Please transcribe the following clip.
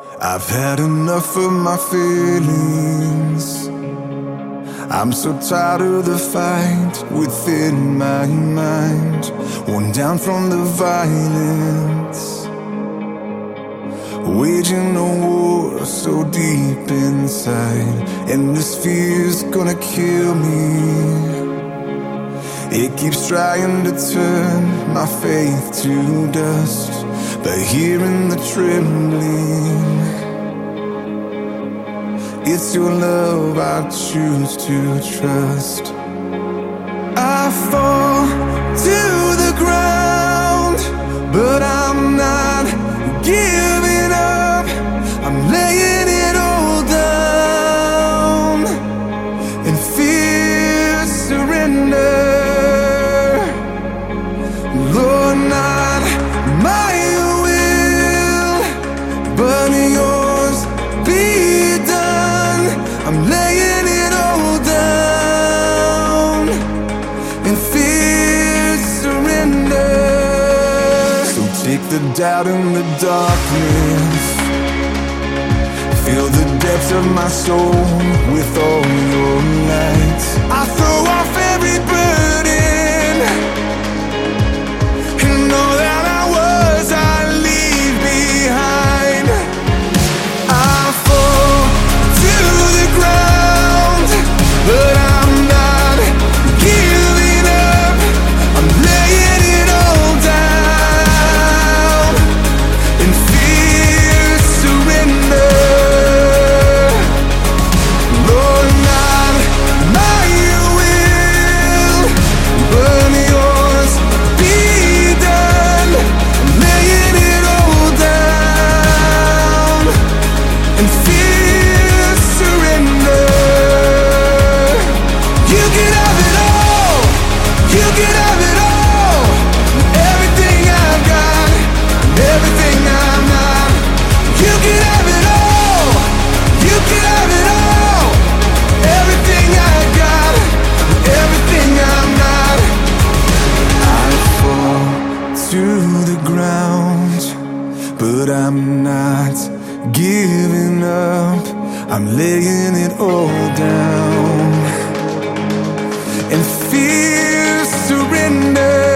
I've had enough of my feelings. I'm so tired of the fight within my mind, worn down from the violence, waging a war so deep inside, and this fear's gonna kill me. It keeps trying to turn my faith to dust, but hearing the trembling, it's your love I choose to trust. I fall to the ground, but I'm not giving up. I'm laying it all down in fear, surrender. Lord, not my will, but yours be done. I'm laying it all down in fear, surrender. So take the doubt and the darkness, fill the depths of my soul with all your light. I throw off every burden, and all that I was I leave behind. I fall to the ground, but I'm not giving up. I'm laying it all down in fear, surrender. Lord, not my will, but yours be done. I'm laying it all down in fear, surrender. You can have it all. You can have it all. Everything I've got, everything I'm not. You can have it all. You can have it all. Everything I've got, everything I'm not. I fall to the ground, but I'm not giving up. I'm laying it all down in fear, surrender.